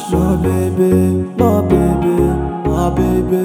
My baby, my baby, my baby,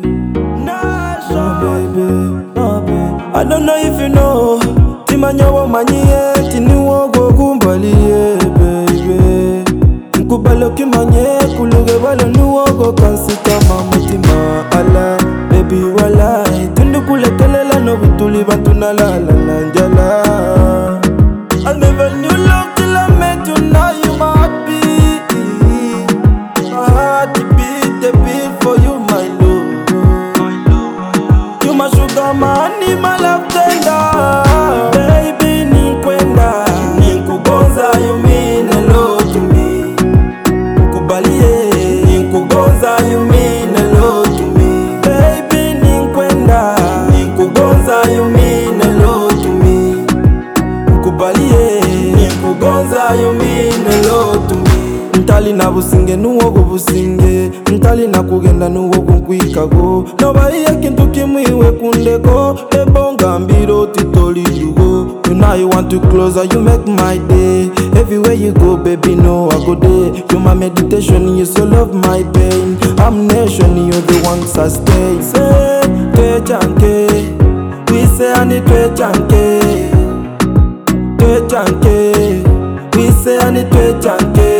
my baby, my baby. I don't know if you know, Timanyawa manyie, tiniwogo kumbalie, baby. Nkubalo kimanye, kuluge walo nuwogo kansita mamutima ala, baby walai. Tundu kule kelela no bituli batuna la la la njala. I never knew love till I met you, now you my heartbeat. My heart beat, the beat for you, my love. You my sugar, my honey, my love tender. Baby, ninkwenda, ninkugonza, you mean a lot to me. Nkubalie, ninkugonza, you mean a lot to me. Baby, ninkwenda, ninkugonza, you mean a lot to me. Nkubalie, ninkugonza, you mean a lot to me. Ntali na businge nuwogo businge, ntali na kugenda nuwogo nkwikago. Nobaiye kintu kimwiwe kundeko, ebonga mbiro titoli dugo. You know you want to closer, you make my day. Everywhere you go, baby, no I go there. You my meditation, you so love my pain. I'm nation, you're the one sustain. Say, twe chanke, we say I need twe chanke. Twe chanke, we say I need twe chanke.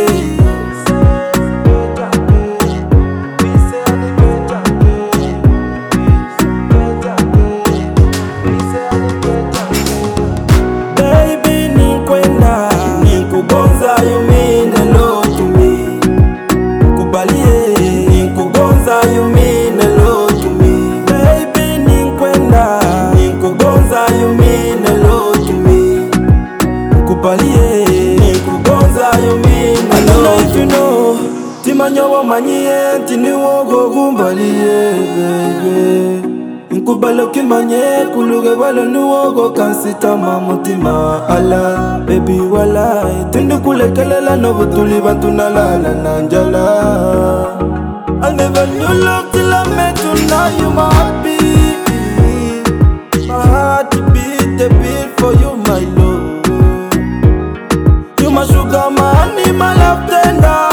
Baby, ninkwenda, ninkugonza, you mean a lot to me. Nkubalie, ninkugonza, you mean a lot to me. Baby, ninkwenda, ninkugonza, you mean a lot to me. Nkubalie, ninkugonza, you mean a lot to me. I don't know if you know, Timanyawa manyie, tiniwogo kumbalie, baby. Nkubalo kimanye, kuluge walo nuwogo kansita mamutima ala, baby walai. Tundu kule kelela no butuli batuna la la la njala. I never knew love till I met you, now you my heartbeat. My heart beat, the beat for you, my love. You my sugar, my honey, my love tender.